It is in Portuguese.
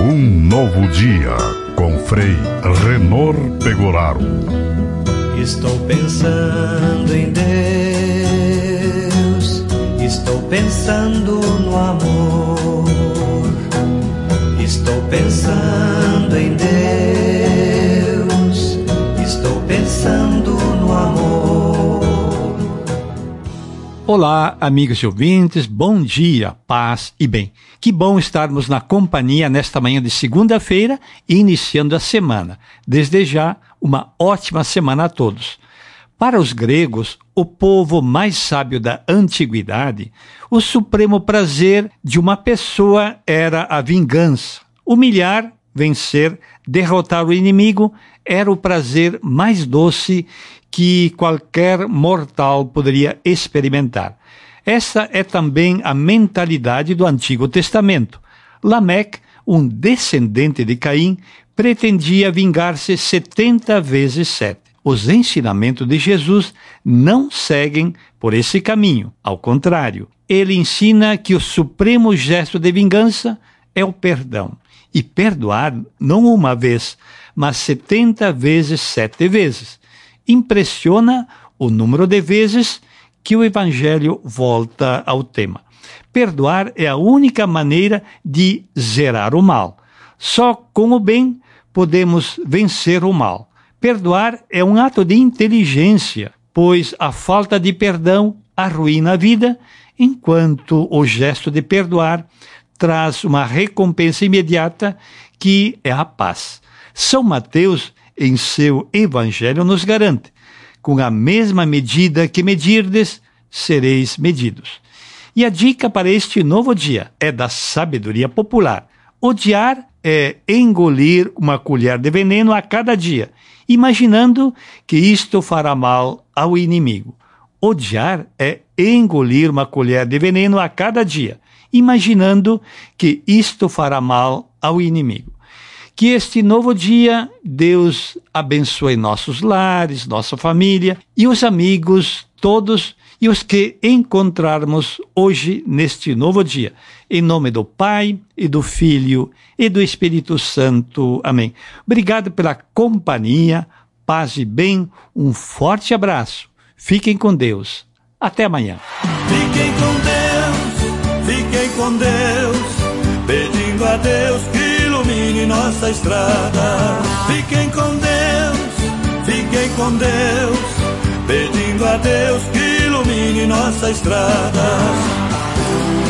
Um novo dia com Frei Renor Pegoraro. Estou pensando em Deus, estou pensando no amor, estou pensando em Deus, estou pensando no amor. Olá, amigos e ouvintes, bom dia, paz e bem. Que bom estarmos na companhia nesta manhã de segunda-feira, iniciando a semana. Desde já, uma ótima semana a todos. Para os gregos, o povo mais sábio da antiguidade, o supremo prazer de uma pessoa era a vingança. Humilhar, vencer, derrotar o inimigo era o prazer mais doce que qualquer mortal poderia experimentar. Essa é também a mentalidade do Antigo Testamento. Lameque, um descendente de Caim, pretendia vingar-se 70 vezes 7. Os ensinamentos de Jesus não seguem por esse caminho. Ao contrário, ele ensina que o supremo gesto de vingança é o perdão. E perdoar não uma vez, mas 70 vezes 7 vezes. Impressiona o número de vezes que o Evangelho volta ao tema. Perdoar é a única maneira de zerar o mal. Só com o bem podemos vencer o mal. Perdoar é um ato de inteligência, pois a falta de perdão arruína a vida, enquanto o gesto de perdoar traz uma recompensa imediata, que é a paz. São Mateus, em seu Evangelho, nos garante: com a mesma medida que medirdes, sereis medidos. E a dica para este novo dia é da sabedoria popular. Odiar é engolir uma colher de veneno a cada dia, imaginando que isto fará mal ao inimigo. Odiar é engolir uma colher de veneno a cada dia, imaginando que isto fará mal ao inimigo. Que este novo dia, Deus abençoe nossos lares, nossa família e os amigos todos e os que encontrarmos hoje neste novo dia. Em nome do Pai, e do Filho, e do Espírito Santo. Amém. Obrigado pela companhia, paz e bem, um forte abraço. Fiquem com Deus. Até amanhã. Fiquem com Deus, pedindo a Deus que ilumine nossa estrada. Fiquem com Deus, pedindo a Deus que ilumine nossa estrada.